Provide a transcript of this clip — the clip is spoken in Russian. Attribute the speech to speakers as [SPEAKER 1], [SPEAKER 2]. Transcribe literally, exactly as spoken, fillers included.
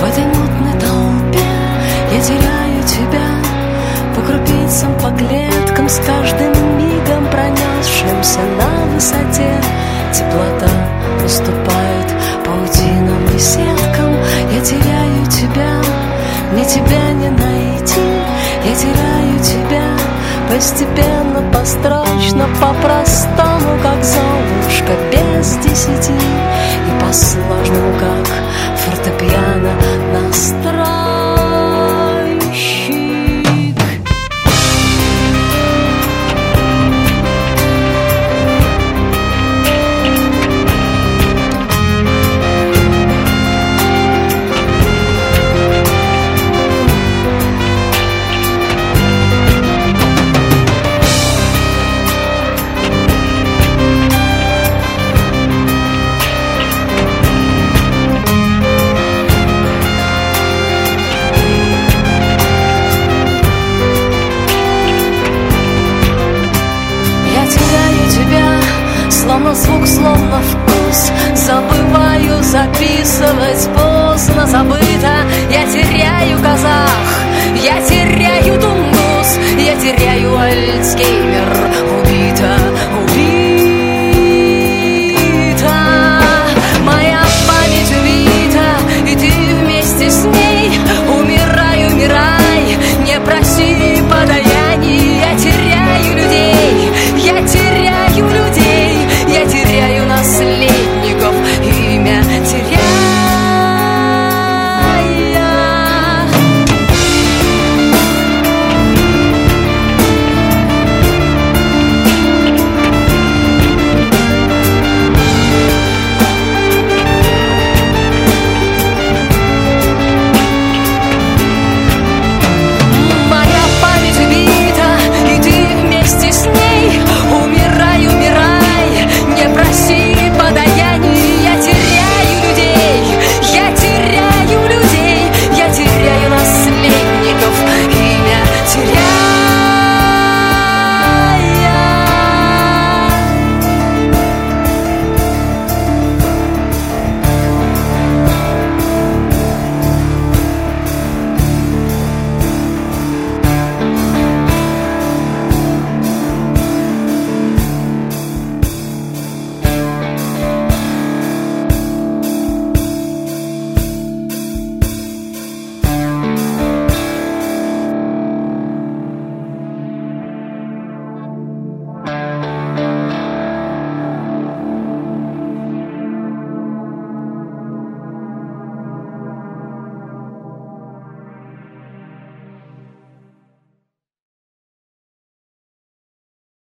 [SPEAKER 1] В этой мутной толпе я теряю тебя, по крупицам, по клеткам, с каждым мигом пронесшимся на высоте. Теплота уступает паутинам и сеткам. Я теряю тебя, мне тебя не найти. Я теряю тебя постепенно, построчно, по-простому, как Золушка без десяти.